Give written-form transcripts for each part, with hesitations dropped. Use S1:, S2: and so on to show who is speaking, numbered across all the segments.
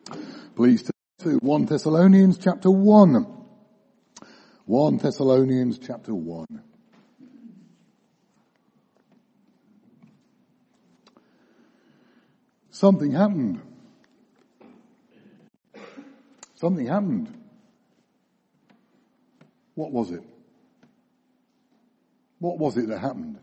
S1: Please turn to 1 Thessalonians chapter 1. 1 Thessalonians chapter 1. Something happened. Something happened. What was it? What was it that happened?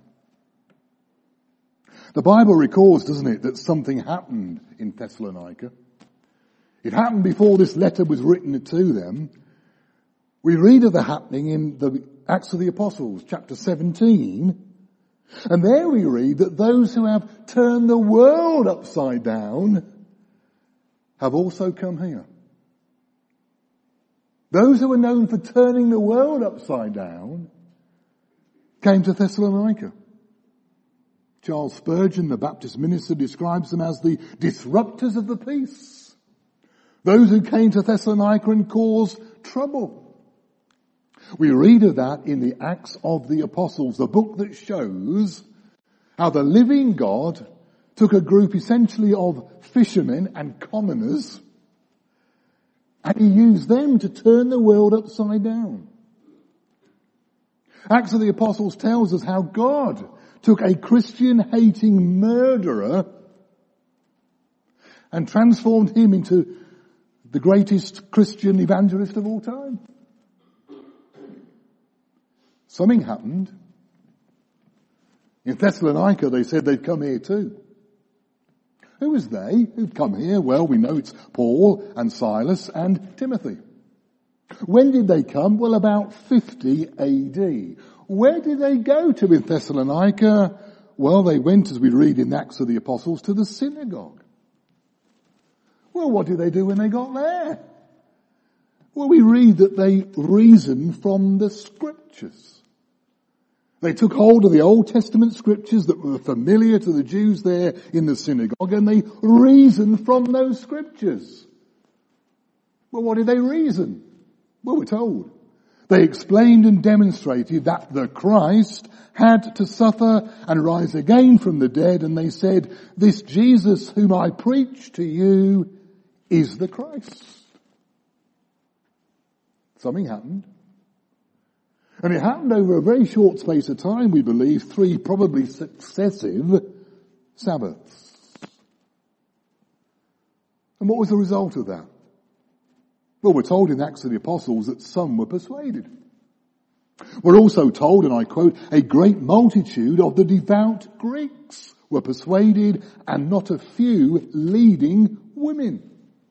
S1: The Bible records, doesn't it, that something happened in Thessalonica. It happened before this letter was written to them. We read of the happening in the Acts of the Apostles, chapter 17. And there we read that those who have turned the world upside down have also come here. Those who were known for turning the world upside down came to Thessalonica. Charles Spurgeon, the Baptist minister, describes them as the disruptors of the peace. Those who came to Thessalonica and caused trouble. We read of that in the Acts of the Apostles, the book that shows how the living God took a group essentially of fishermen and commoners and he used them to turn the world upside down. Acts of the Apostles tells us how God took a Christian-hating murderer and transformed him into the greatest Christian evangelist of all time. Something happened. In Thessalonica, they said they'd come here too. Who was they who'd come here? Well, we know it's Paul and Silas and Timothy. When did they come? Well, about 50 AD. Where did they go to in Thessalonica? Well, they went, as we read in Acts of the Apostles, to the synagogue. Well, what did they do when they got there? Well, we read that they reasoned from the scriptures. They took hold of the Old Testament scriptures that were familiar to the Jews there in the synagogue and they reasoned from those scriptures. Well, what did they reason? Well, we're told. They explained and demonstrated that the Christ had to suffer and rise again from the dead, and they said, this Jesus whom I preach to you is the Christ. Something happened. And it happened over a very short space of time, we believe, 3 probably successive Sabbaths. And what was the result of that? Well, we're told in Acts of the Apostles that some were persuaded. We're also told, and I quote, a great multitude of the devout Greeks were persuaded, and not a few leading women.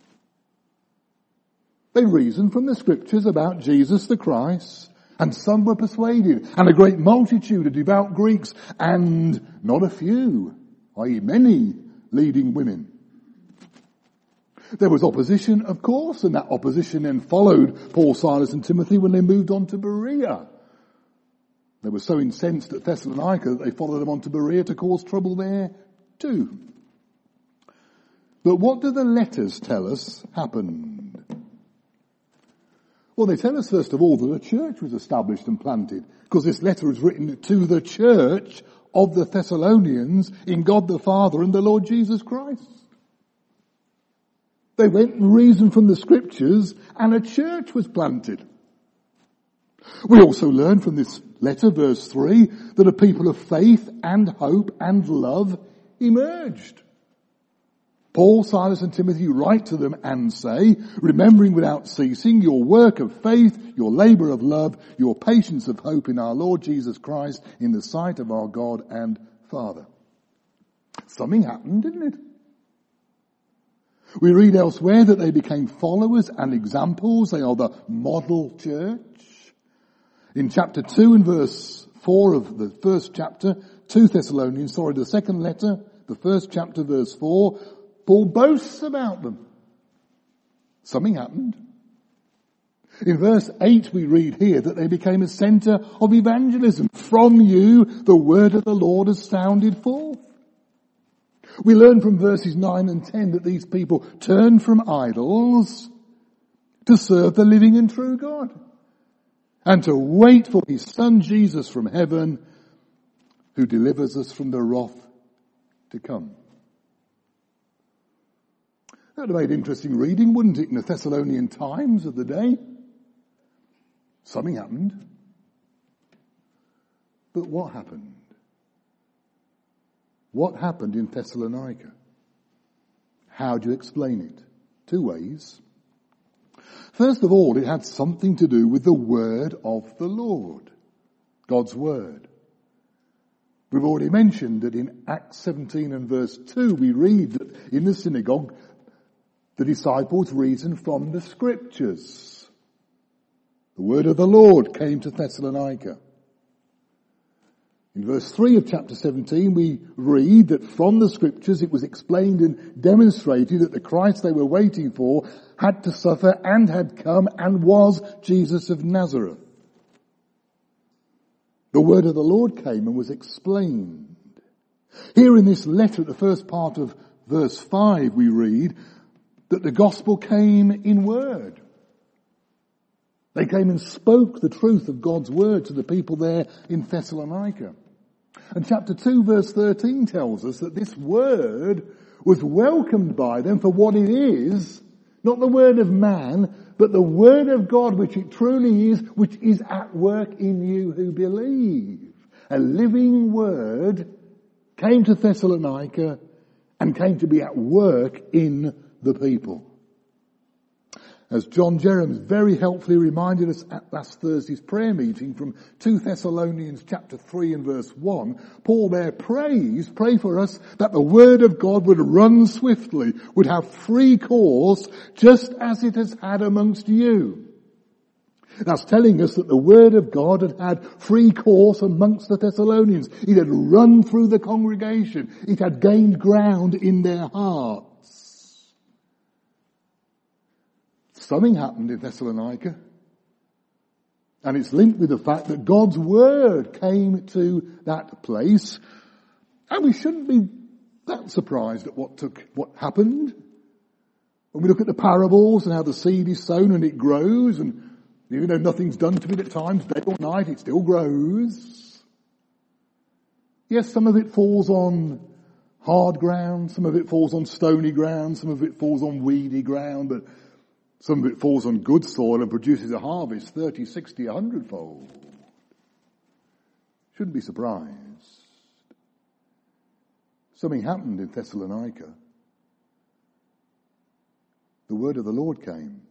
S1: They reasoned from the scriptures about Jesus the Christ, and some were persuaded, and a great multitude of devout Greeks, and not a few, i.e. many, leading women. There was opposition, of course, and that opposition then followed Paul, Silas and Timothy when they moved on to Berea. They were so incensed at Thessalonica that they followed them on to Berea to cause trouble there too. But what do the letters tell us happened? Well, they tell us first of all that a church was established and planted, because this letter is written to the church of the Thessalonians in God the Father and the Lord Jesus Christ. They went and reasoned from the scriptures and a church was planted. We also learn from this letter, verse 3, that a people of faith and hope and love emerged. Paul, Silas and Timothy write to them and say, remembering without ceasing your work of faith, your labour of love, your patience of hope in our Lord Jesus Christ in the sight of our God and Father. Something happened, didn't it? We read elsewhere that they became followers and examples. They are the model church. In chapter 2 and verse 4 of the first chapter, 2 Thessalonians, the second letter, the first chapter, verse 4, Paul boasts about them. Something happened. In verse 8 we read here that they became a centre of evangelism. From you the word of the Lord has sounded forth. We learn from verses 9 and 10 that these people turned from idols to serve the living and true God and to wait for his Son Jesus from heaven, who delivers us from the wrath to come. That would have made interesting reading, wouldn't it, in the Thessalonian Times of the day? Something happened. But what happened? What happened in Thessalonica? How do you explain it? Two ways. First of all, it had something to do with the word of the Lord. God's word. We've already mentioned that in Acts 17 and verse 2 we read that in the synagogue the disciples reasoned from the scriptures. The word of the Lord came to Thessalonica. In verse 3 of chapter 17 we read that from the scriptures it was explained and demonstrated that the Christ they were waiting for had to suffer and had come and was Jesus of Nazareth. The word of the Lord came and was explained. Here in this letter at the first part of verse 5 we read that the gospel came in word. They came and spoke the truth of God's word to the people there in Thessalonica. And chapter 2 verse 13 tells us that this word was welcomed by them for what it is, not the word of man, but the word of God which it truly is, which is at work in you who believe. A living word came to Thessalonica and came to be at work in the people. As John Jerems very helpfully reminded us at last Thursday's prayer meeting from 2 Thessalonians chapter 3 and verse 1, Paul there pray for us that the word of God would run swiftly, would have free course, just as it has had amongst you. That's telling us that the word of God had free course amongst the Thessalonians. It had run through the congregation. It had gained ground in their hearts. Something happened in Thessalonica, and it's linked with the fact that God's word came to that place, and we shouldn't be that surprised at what happened. When we look at the parables and how the seed is sown and it grows, and even though nothing's done to it at times, day or night, it still grows. Yes, some of it falls on hard ground, some of it falls on stony ground, some of it falls on weedy ground, but some of it falls on good soil and produces a harvest 30, 60, 100-fold. Shouldn't be surprised. Something happened in Thessalonica. The word of the Lord came.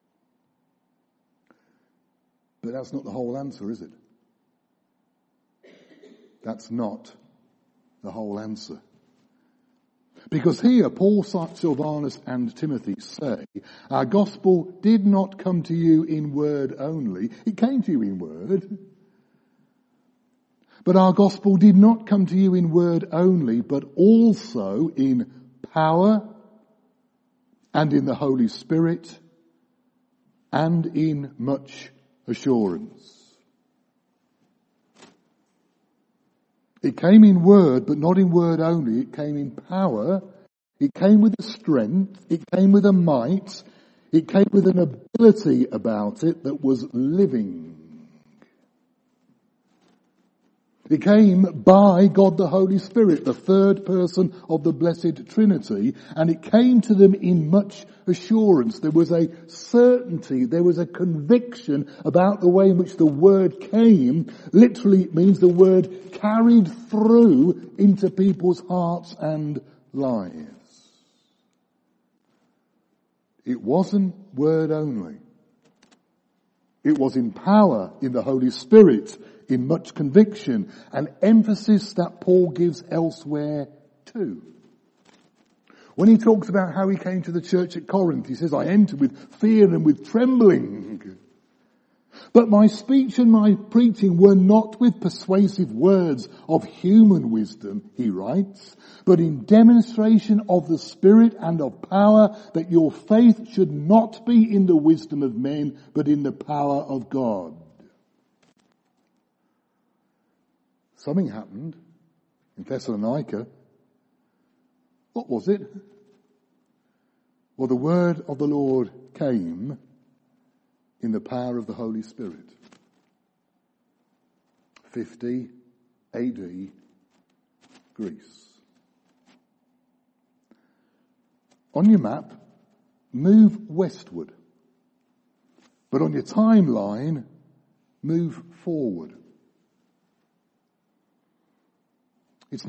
S1: But that's not the whole answer, is it? That's not the whole answer. Because here, Paul, Silvanus and Timothy say, our gospel did not come to you in word only. It came to you in word. But our gospel did not come to you in word only, but also in power and in the Holy Spirit and in much assurance. It came in word, but not in word only. It came in power. It came with a strength. It came with a might. It came with an ability about it that was living. It came by God the Holy Spirit, the third person of the Blessed Trinity, and it came to them in much assurance. There was a certainty, there was a conviction about the way in which the word came. Literally, it means the word carried through into people's hearts and lives. It wasn't word only. It was in power, in the Holy Spirit, in much conviction, an emphasis that Paul gives elsewhere too. When he talks about how he came to the church at Corinth, he says, I entered with fear and with trembling. But my speech and my preaching were not with persuasive words of human wisdom, he writes, but in demonstration of the Spirit and of power, that your faith should not be in the wisdom of men, but in the power of God. Something happened in Thessalonica. What was it? Well, the word of the Lord came in the power of the Holy Spirit. 50 AD, Greece. On your map, move westward. But on your timeline, move forward. It's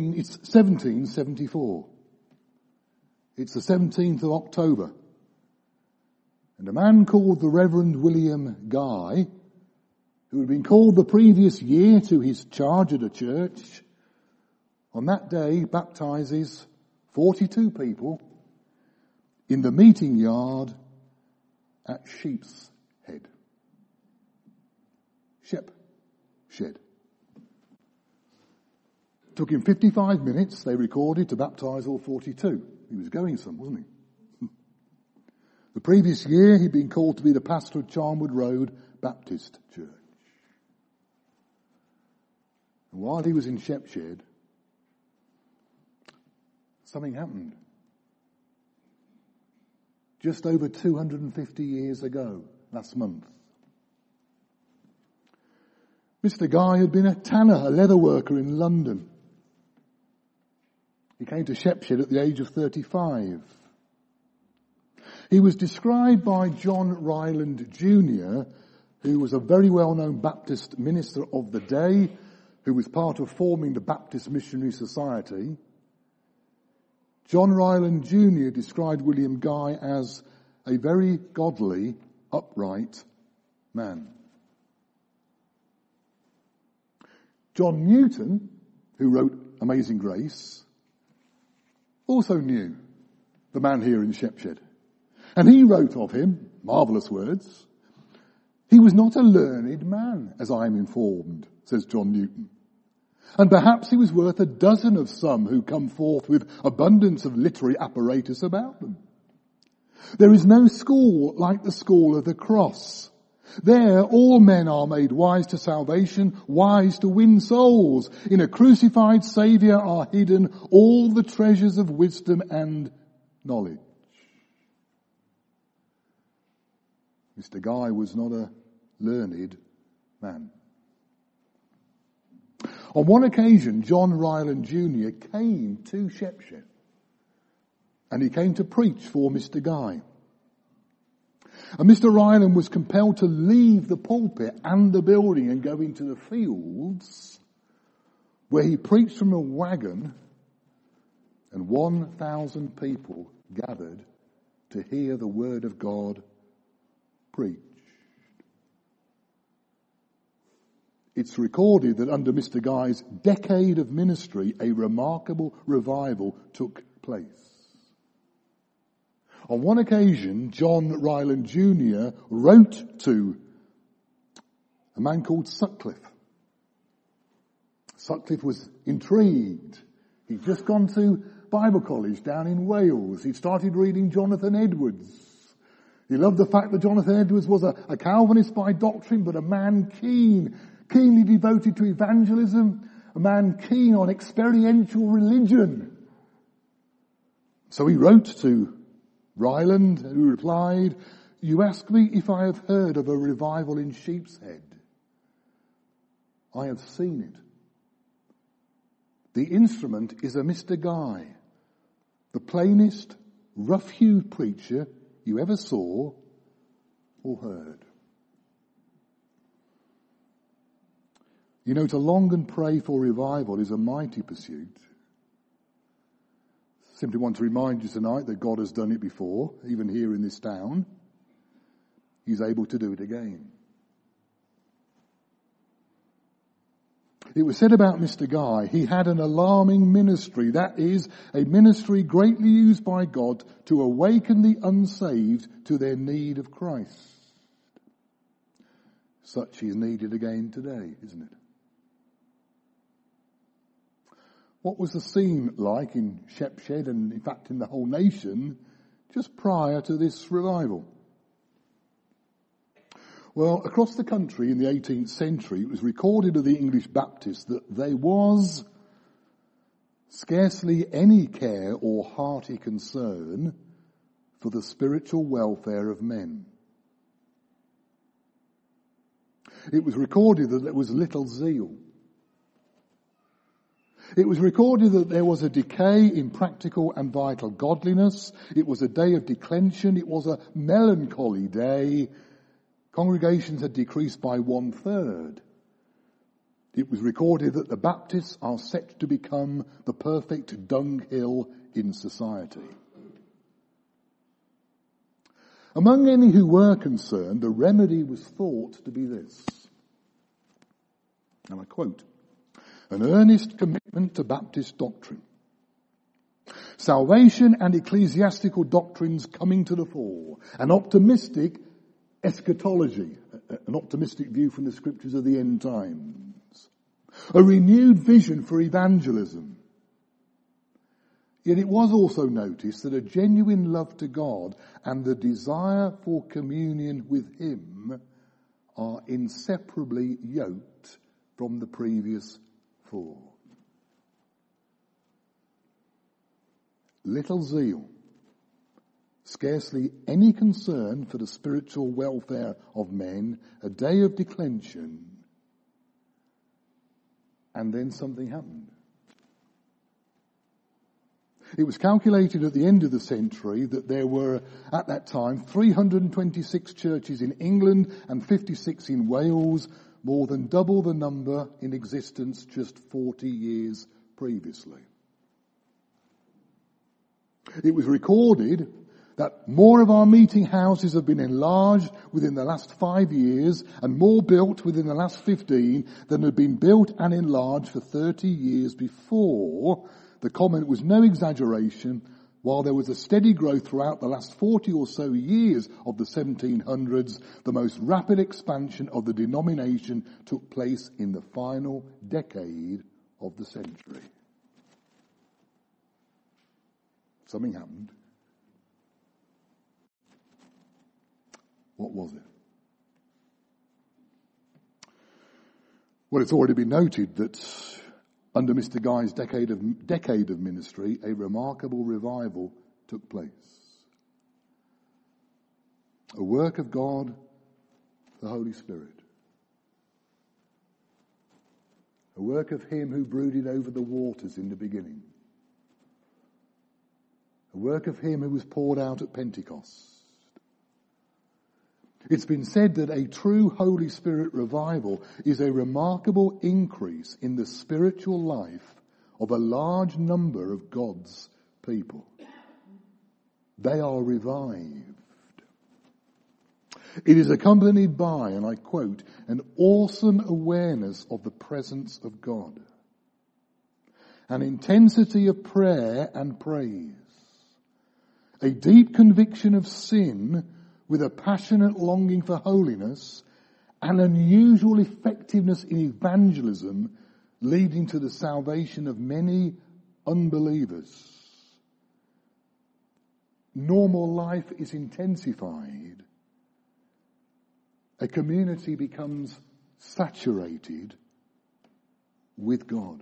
S1: 1774. It's the 17th of October. And a man called the Reverend William Guy, who had been called the previous year to his charge at a church, on that day baptizes 42 people in the meeting yard at Sheep's Head. Shep Shed. Took him 55 minutes, they recorded, to baptise all 42. He was going some, wasn't he? The previous year, he'd been called to be the pastor of Charnwood Road Baptist Church. And while he was in Shepshed, something happened. Just over 250 years ago, last month. Mr. Guy had been a tanner, a leather worker in London. He came to Shepshed at the age of 35. He was described by John Ryland Jr., who was a very well-known Baptist minister of the day, who was part of forming the Baptist Missionary Society. John Ryland Jr. described William Guy as a very godly, upright man. John Newton, who wrote Amazing Grace, also knew the man here in Shepshed. And he wrote of him, marvellous words, "He was not a learned man, as I am informed," says John Newton. "And perhaps he was worth a dozen of some who come forth with abundance of literary apparatus about them. There is no school like the school of the cross. There all men are made wise to salvation, wise to win souls. In a crucified Saviour are hidden all the treasures of wisdom and knowledge." Mr. Guy was not a learned man. On one occasion, John Ryland Jr. came to Shepshed, and he came to preach for Mr. Guy. And Mr. Ryland was compelled to leave the pulpit and the building and go into the fields, where he preached from a wagon, and 1,000 people gathered to hear the word of God preached. It's recorded that under Mr. Guy's decade of ministry, a remarkable revival took place. On one occasion, John Ryland Jr. wrote to a man called Sutcliffe. Sutcliffe was intrigued. He'd just gone to Bible college down in Wales. He'd started reading Jonathan Edwards. He loved the fact that Jonathan Edwards was a Calvinist by doctrine, but a man keenly devoted to evangelism, a man keen on experiential religion. So he wrote to Ryland, who replied, "You ask me if I have heard of a revival in Sheep's Head. I have seen it. The instrument is a Mr. Guy, the plainest, rough-hewed preacher you ever saw or heard." You know, to long and pray for revival is a mighty pursuit. Simply want to remind you tonight that God has done it before, even here in this town. He's able to do it again. It was said about Mr. Guy, he had an alarming ministry. That is, a ministry greatly used by God to awaken the unsaved to their need of Christ. Such is needed again today, isn't it? What was the scene like in Shepshed and in fact in the whole nation just prior to this revival? Well, across the country in the 18th century, it was recorded of the English Baptists that there was scarcely any care or hearty concern for the spiritual welfare of men. It was recorded that there was little zeal. It was recorded that there was a decay in practical and vital godliness. It was a day of declension. It was a melancholy day. Congregations had decreased by 1/3. It was recorded that the Baptists are set to become the perfect dunghill in society. Among any who were concerned, the remedy was thought to be this. And I quote, "An earnest commitment to Baptist doctrine. Salvation and ecclesiastical doctrines coming to the fore. An optimistic eschatology, an optimistic view from the scriptures of the end times. A renewed vision for evangelism. Yet it was also noticed that a genuine love to God and the desire for communion with Him are inseparably yoked from the previous four. Little zeal, scarcely any concern for the spiritual welfare of men, a day of declension, and then something happened. It was calculated at the end of the century that there were, at that time, 326 churches in England and 56 in Wales, more than double the number in existence just 40 years previously. It was recorded that more of our meeting houses have been enlarged within the last 5 years and more built within the last 15 than had been built and enlarged for 30 years before. The comment was no exaggeration. While there was a steady growth throughout the last 40 or so years of the 1700s, the most rapid expansion of the denomination took place in the final decade of the century. Something happened. What was it? Well, it's already been noted that under Mr. Guy's decade of ministry, a remarkable revival took place. A work of God, the Holy Spirit. A work of Him who brooded over the waters in the beginning. A work of Him who was poured out at Pentecost. It's been said that a true Holy Spirit revival is a remarkable increase in the spiritual life of a large number of God's people. They are revived. It is accompanied by, and I quote, an awesome awareness of the presence of God, an intensity of prayer and praise, a deep conviction of sin with a passionate longing for holiness, and unusual effectiveness in evangelism leading to the salvation of many unbelievers. Normal life is intensified. A community becomes saturated with God.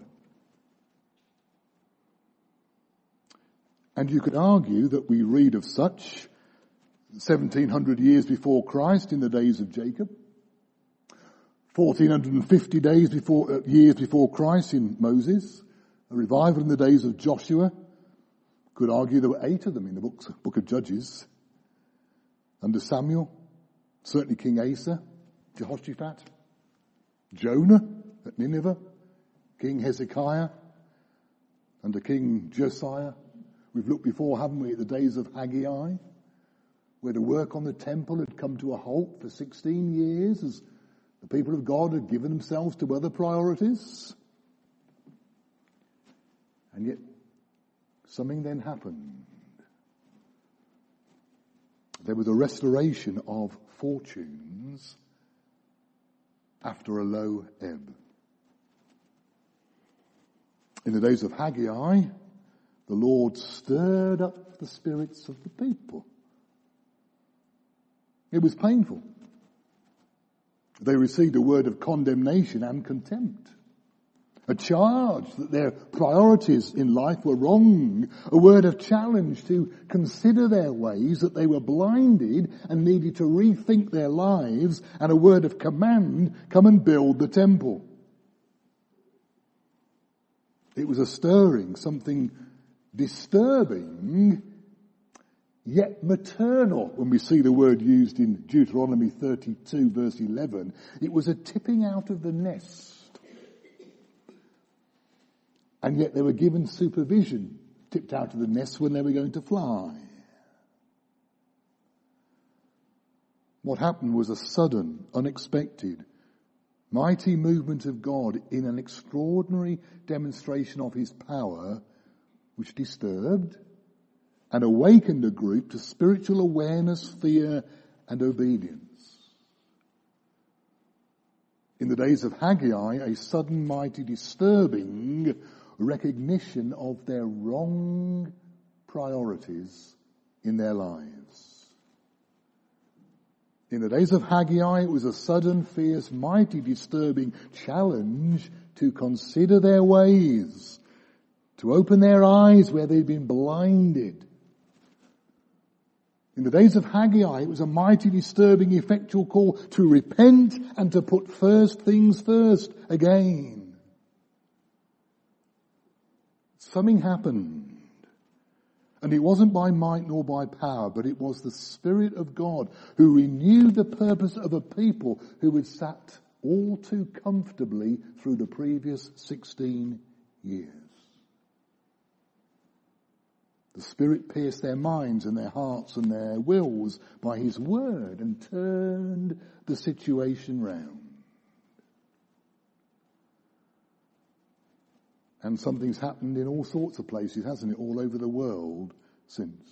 S1: And you could argue that we read of such 1700 years before Christ in the days of Jacob, 1450 years before Christ in Moses, a revival in the days of Joshua. Could argue there were 8 of them in the book of Judges. Under Samuel, certainly King Asa, Jehoshaphat, Jonah at Nineveh, King Hezekiah, under King Josiah. We've looked before, haven't we, at the days of Haggai, where the work on the temple had come to a halt for 16 years as the people of God had given themselves to other priorities. And yet, something then happened. There was a restoration of fortunes after a low ebb. In the days of Haggai, the Lord stirred up the spirits of the people. It was painful. They received a word of condemnation and contempt. A charge that their priorities in life were wrong. A word of challenge to consider their ways, that they were blinded and needed to rethink their lives. And a word of command, come and build the temple. It was a stirring, something disturbing, yet maternal. When we see the word used in Deuteronomy 32 verse 11, it was a tipping out of the nest. And yet they were given supervision, tipped out of the nest when they were going to fly. What happened was a sudden, unexpected, mighty movement of God in an extraordinary demonstration of his power, which disturbed and awakened a group to spiritual awareness, fear, and obedience. In the days of Haggai, a sudden, mighty, disturbing recognition of their wrong priorities in their lives. In the days of Haggai, it was a sudden, fierce, mighty, disturbing challenge to consider their ways, to open their eyes where they'd been blinded. In the days of Haggai, it was a mighty, disturbing, effectual call to repent and to put first things first again. Something happened. And it wasn't by might nor by power, but it was the Spirit of God who renewed the purpose of a people who had sat all too comfortably through the previous 16 years. The Spirit pierced their minds and their hearts and their wills by His word and turned the situation round. And something's happened in all sorts of places, hasn't it, all over the world since.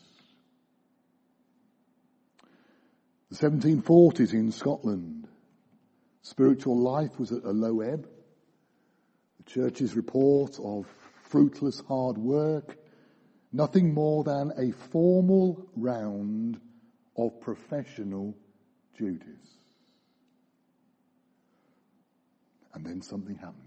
S1: The 1740s in Scotland, spiritual life was at a low ebb. The church's report of fruitless hard work, nothing more than a formal round of professional duties. And then something happened.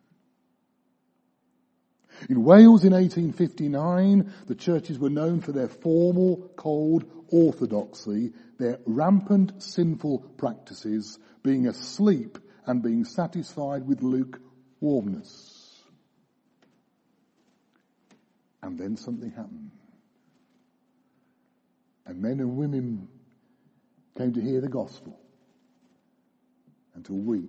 S1: In Wales in 1859, the churches were known for their formal, cold orthodoxy, their rampant sinful practices, being asleep and being satisfied with lukewarmness. And then something happened. And men and women came to hear the gospel and to weep.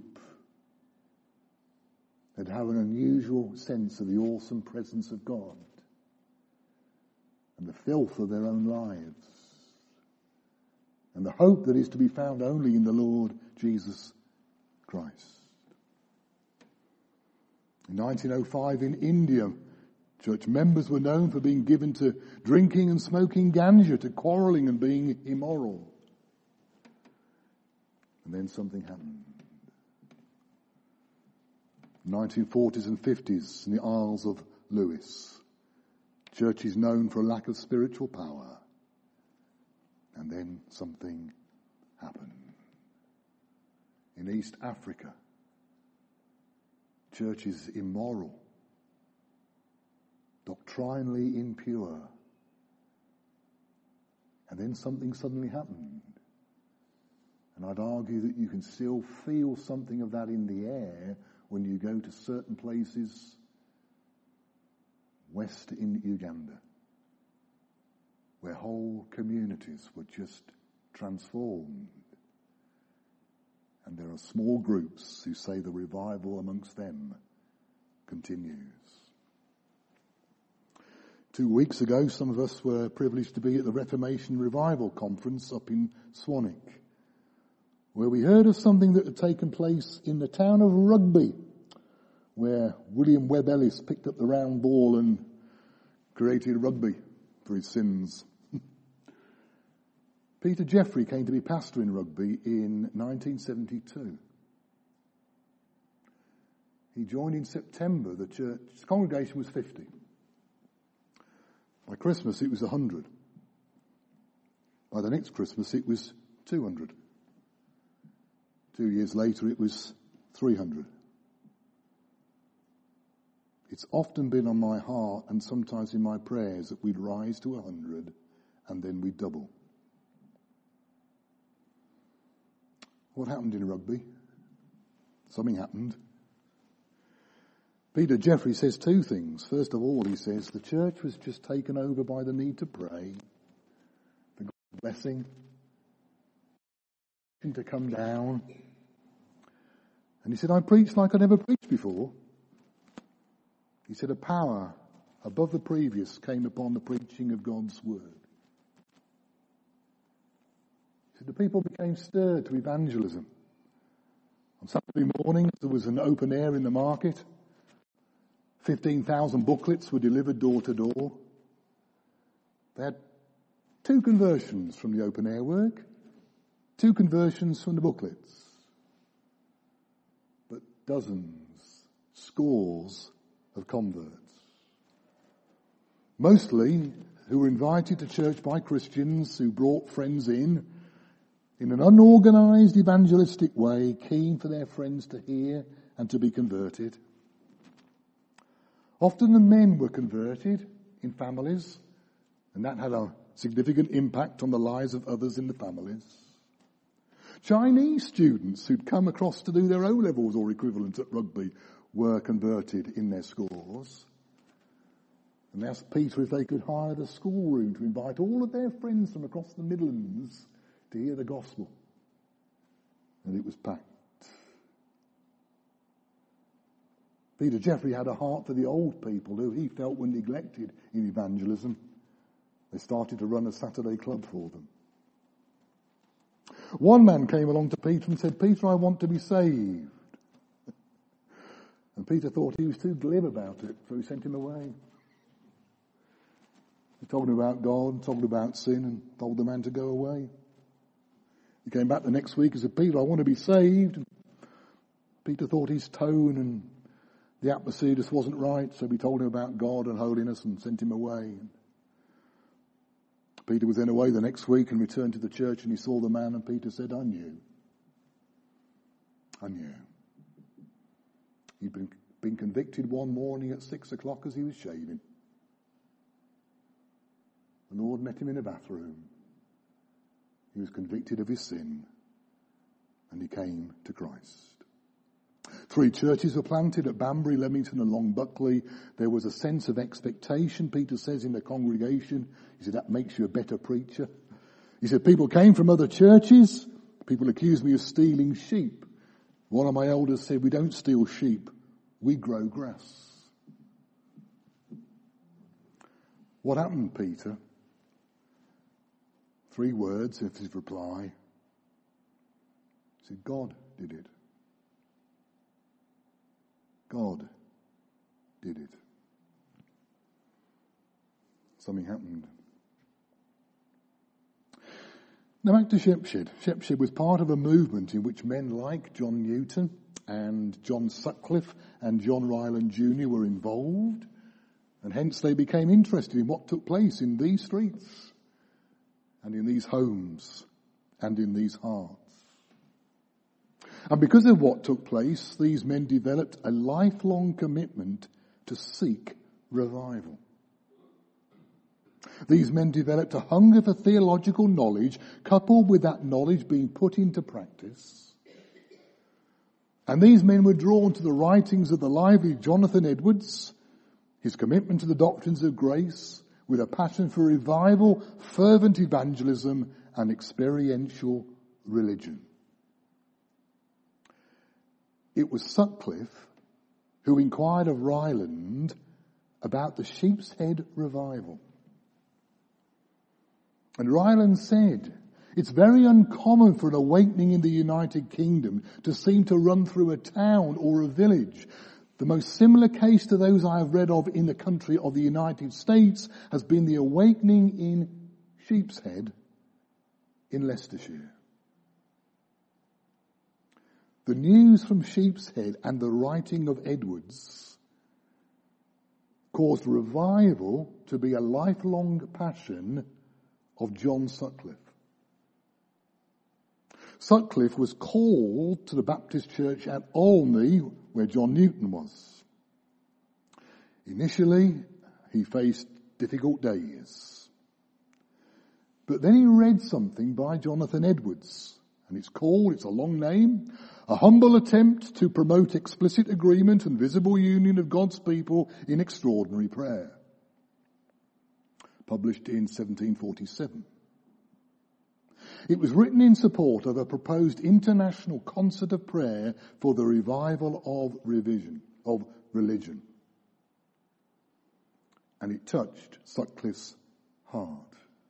S1: They'd have an unusual sense of the awesome presence of God and the filth of their own lives and the hope that is to be found only in the Lord Jesus Christ. In 1905 in India, church members were known for being given to drinking and smoking ganja, to quarrelling and being immoral. And then something happened. 1940s and 50s in the Isles of Lewis. Church is known for a lack of spiritual power. And then something happened. In East Africa, church is immoral, doctrinally impure. And then something suddenly happened. And I'd argue that you can still feel something of that in the air when you go to certain places west in Uganda, where whole communities were just transformed. And there are small groups who say the revival amongst them continues. 2 weeks ago, some of us were privileged to be at the Reformation Revival Conference up in Swanwick, where we heard of something that had taken place in the town of Rugby, where William Webb Ellis picked up the round ball and created rugby for his sins. Peter Jeffrey came to be pastor in Rugby in 1972. He joined in September. The church's congregation was 50. By Christmas it was 100. By the next Christmas it was 200. 2 years later it was 300. It's often been on my heart and sometimes in my prayers that we'd rise to 100 and then we'd double. What happened in Rugby? Something happened. Peter Jeffrey says two things. First of all, he says the church was just taken over by the need to pray, for God's blessing, to come down. And he said, I preached like I never preached before. He said, a power above the previous came upon the preaching of God's word. He said, the people became stirred to evangelism. On Saturday mornings, there was an open air in the market. 15,000 booklets were delivered door to door. They had 2 conversions from the open air work, 2 conversions from the booklets. But dozens, scores of converts. Mostly who were invited to church by Christians who brought friends in an unorganized evangelistic way, keen for their friends to hear and to be converted. Often the men were converted in families, and that had a significant impact on the lives of others in the families. Chinese students who'd come across to do their O-levels or equivalent at Rugby were converted in their scores. And they asked Peter if they could hire the schoolroom to invite all of their friends from across the Midlands to hear the gospel. And it was packed. Peter Jeffrey had a heart for the old people who he felt were neglected in evangelism. They started to run a Saturday club for them. One man came along to Peter and said, Peter, I want to be saved. And Peter thought he was too glib about it, so he sent him away. He told him about God, told him about sin, and told the man to go away. He came back the next week and said, Peter, I want to be saved. And Peter thought his tone and the atmosphere just wasn't right, so he told him about God and holiness and sent him away. Peter was then away the next week and returned to the church, and he saw the man, and Peter said, I knew. He'd been convicted one morning at 6 o'clock as he was shaving. The Lord met him in a bathroom. He was convicted of his sin, and he came to Christ. 3 churches were planted at Banbury, Leamington and Long Buckley. There was a sense of expectation, Peter says, in the congregation. He said, that makes you a better preacher. He said, people came from other churches. People accused me of stealing sheep. One of my elders said, we don't steal sheep, we grow grass. What happened, Peter? 3 words of his reply. He said, God did it. God did it. Something happened. Now back to Shepshed. Shepshed was part of a movement in which men like John Newton and John Sutcliffe and John Ryland Jr. were involved, and hence they became interested in what took place in these streets and in these homes and in these hearts. And because of what took place, these men developed a lifelong commitment to seek revival. These men developed a hunger for theological knowledge, coupled with that knowledge being put into practice. And these men were drawn to the writings of the lively Jonathan Edwards, his commitment to the doctrines of grace, with a passion for revival, fervent evangelism, and experiential religion. It was Sutcliffe who inquired of Ryland about the Sheep's Head revival. And Ryland said, it's very uncommon for an awakening in the United Kingdom to seem to run through a town or a village. The most similar case to those I have read of in the country of the United States has been the awakening in Sheep's Head in Leicestershire. The news from Sheep's Head and the writing of Edwards caused revival to be a lifelong passion of John Sutcliffe. Sutcliffe was called to the Baptist church at Olney, where John Newton was. Initially, he faced difficult days. But then he read something by Jonathan Edwards, And it's a long name, a humble attempt to promote explicit agreement and visible union of God's people in extraordinary prayer. Published in 1747. It was written in support of a proposed international concert of prayer for the revival of religion. And it touched Sutcliffe's heart.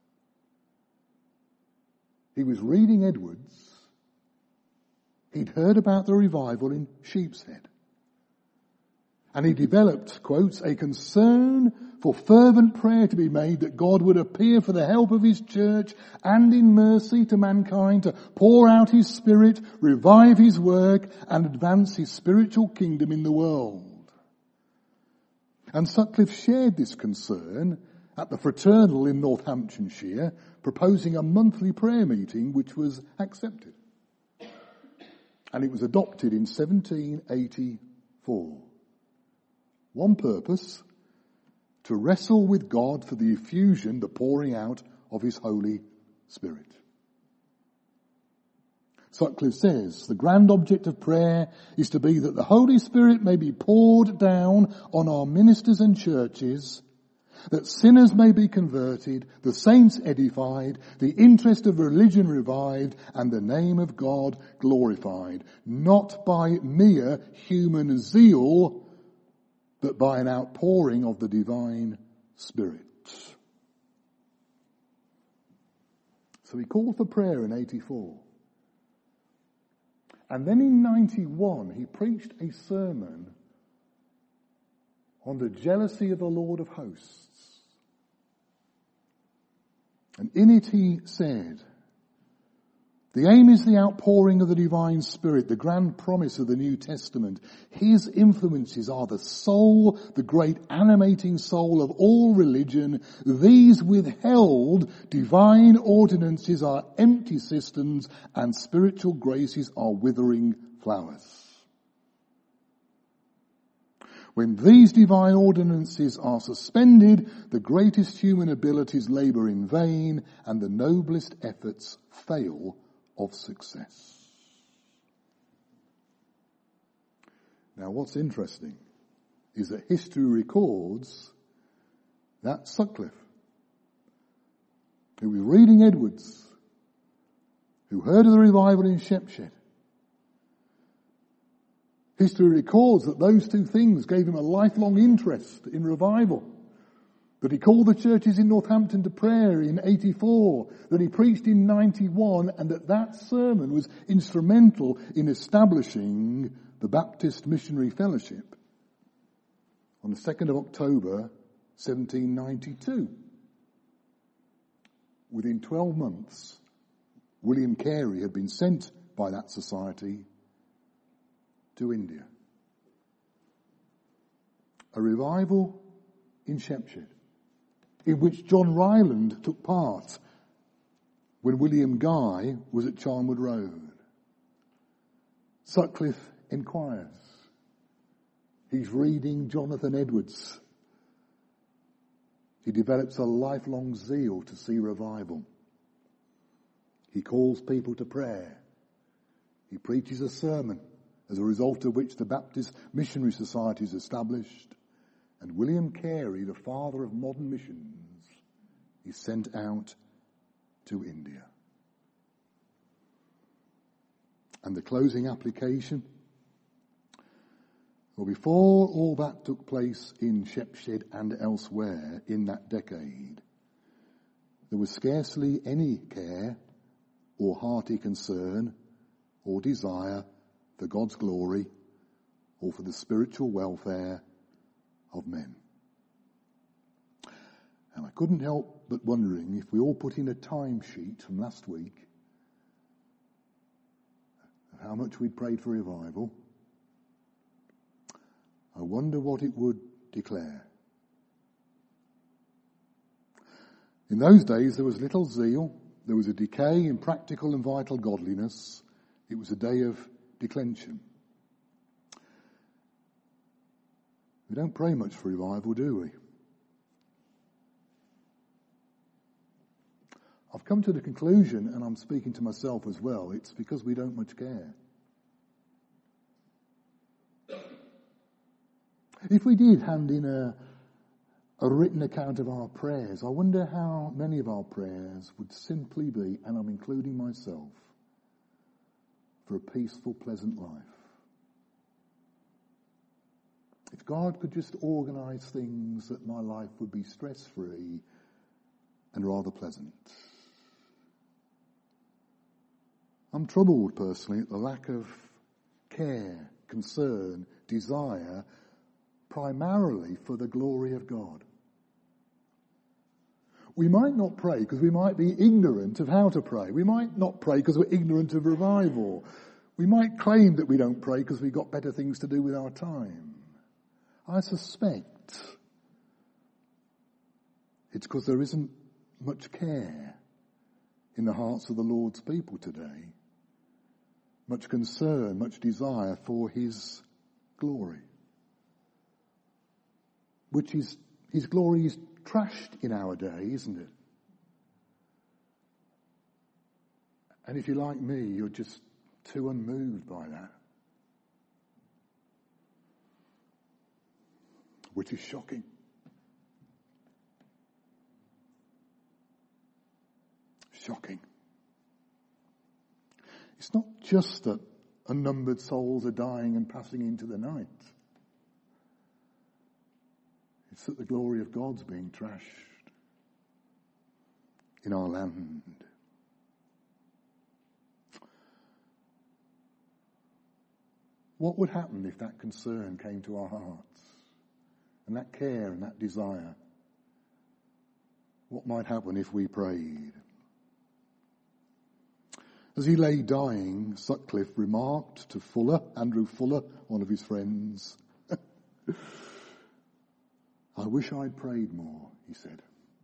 S1: He was reading Edwards. He'd heard about the revival in Sheepshead. And he developed, quotes, a concern for fervent prayer to be made that God would appear for the help of his church and in mercy to mankind to pour out his Spirit, revive his work and advance his spiritual kingdom in the world. And Sutcliffe shared this concern at the Fraternal in Northamptonshire, proposing a monthly prayer meeting which was accepted. And it was adopted in 1784. One purpose, to wrestle with God for the effusion, the pouring out of his Holy Spirit. Sutcliffe says, the grand object of prayer is to be that the Holy Spirit may be poured down on our ministers and churches, that sinners may be converted, the saints edified, the interest of religion revived, and the name of God glorified, not by mere human zeal, but by an outpouring of the divine Spirit. So he called for prayer in 84. And then in 91, he preached a sermon on the jealousy of the Lord of hosts. And in it he said, the aim is the outpouring of the divine Spirit, the grand promise of the New Testament. His influences are the soul, the great animating soul of all religion. These withheld divine ordinances are empty cisterns, and spiritual graces are withering flowers. When these divine ordinances are suspended, the greatest human abilities labour in vain, and the noblest efforts fail of success. Now what's interesting is that history records that Sutcliffe, who was reading Edwards, who heard of the revival in Sheepshead, history records that those two things gave him a lifelong interest in revival. That he called the churches in Northampton to prayer in 84, that he preached in 91, and that sermon was instrumental in establishing the Baptist Missionary Fellowship on the 2nd of October, 1792. Within 12 months, William Carey had been sent by that society to India. A revival in Sheepshead, in which John Ryland took part when William Guy was at Charnwood Road. Sutcliffe inquires. He's reading Jonathan Edwards. He develops a lifelong zeal to see revival. He calls people to prayer. He preaches a sermon, as a result of which the Baptist Missionary Society is established. And William Carey, the father of modern missions, is sent out to India. And the closing application? Well, before all that took place in Sheepshead and elsewhere in that decade, there was scarcely any care or hearty concern or desire for God's glory or for the spiritual welfare of men. And I couldn't help but wondering if we all put in a timesheet from last week of how much we'd prayed for revival. I wonder what it would declare. In those days there was little zeal, there was a decay in practical and vital godliness. It was a day of declension. We don't pray much for revival, do we? I've come to the conclusion, and I'm speaking to myself as well, it's because we don't much care. If we did hand in a written account of our prayers, I wonder how many of our prayers would simply be, and I'm including myself, for a peaceful, pleasant life. If God could just organise things that my life would be stress-free and rather pleasant. I'm troubled personally at the lack of care, concern, desire, primarily for the glory of God. We might not pray because we might be ignorant of how to pray. We might not pray because we're ignorant of revival. We might claim that we don't pray because we've got better things to do with our time. I suspect it's because there isn't much care in the hearts of the Lord's people today. Much concern, much desire for his glory. Which is, his glory is trashed in our day, isn't it? And if you're like me, you're just too unmoved by that. Which is shocking. Shocking. It's not just that unnumbered souls are dying and passing into the night. It's that the glory of God's being trashed in our land. What would happen if that concern came to our hearts? And that care and that desire? What might happen if we prayed? As he lay dying, Sutcliffe remarked to Fuller, Andrew Fuller, one of his friends, I wish I'd prayed more, he said.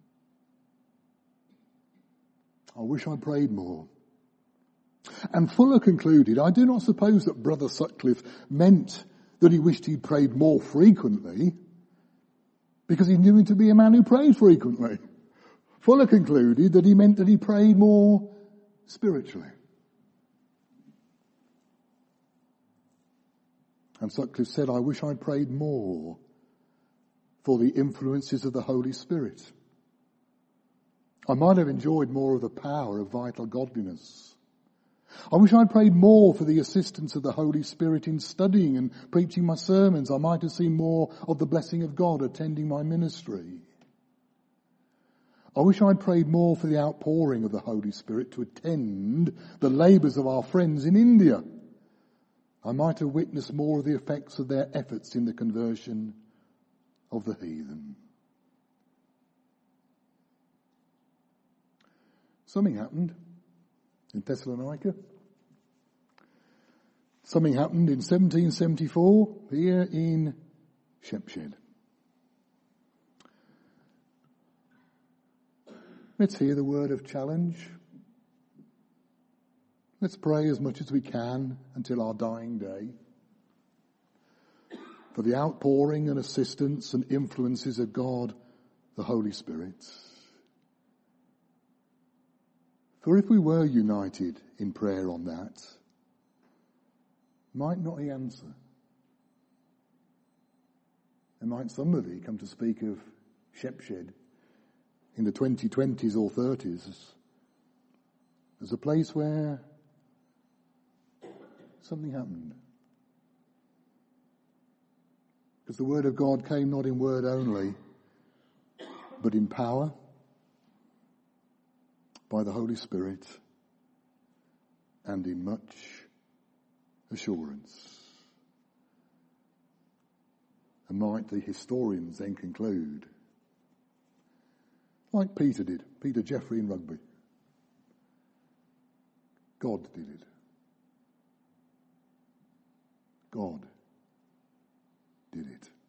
S1: I wish I'd prayed more. And Fuller concluded, I do not suppose that Brother Sutcliffe meant that he wished he'd prayed more frequently, because he knew him to be a man who prayed frequently. Fuller concluded that he meant that he prayed more spiritually. And Sutcliffe said, I wish I'd prayed more for the influences of the Holy Spirit. I might have enjoyed more of the power of vital godliness. I wish I'd prayed more for the assistance of the Holy Spirit in studying and preaching my sermons. I might have seen more of the blessing of God attending my ministry. I wish I'd prayed more for the outpouring of the Holy Spirit to attend the labours of our friends in India. I might have witnessed more of the effects of their efforts in the conversion of the heathen. Something happened in Thessalonica. Something happened in 1774 here in Shepshed. Let's hear the word of challenge. Let's pray as much as we can until our dying day for the outpouring and assistance and influences of God, the Holy Spirit. For if we were united in prayer on that, might not he answer? And might somebody come to speak of Shepshed in the 2020s or 30s as a place where something happened? Because the word of God came not in word only, but in power, by the Holy Spirit, and in much assurance. And might the historians then conclude, like Peter did, Peter Jeffrey in Rugby, God did it. God did it.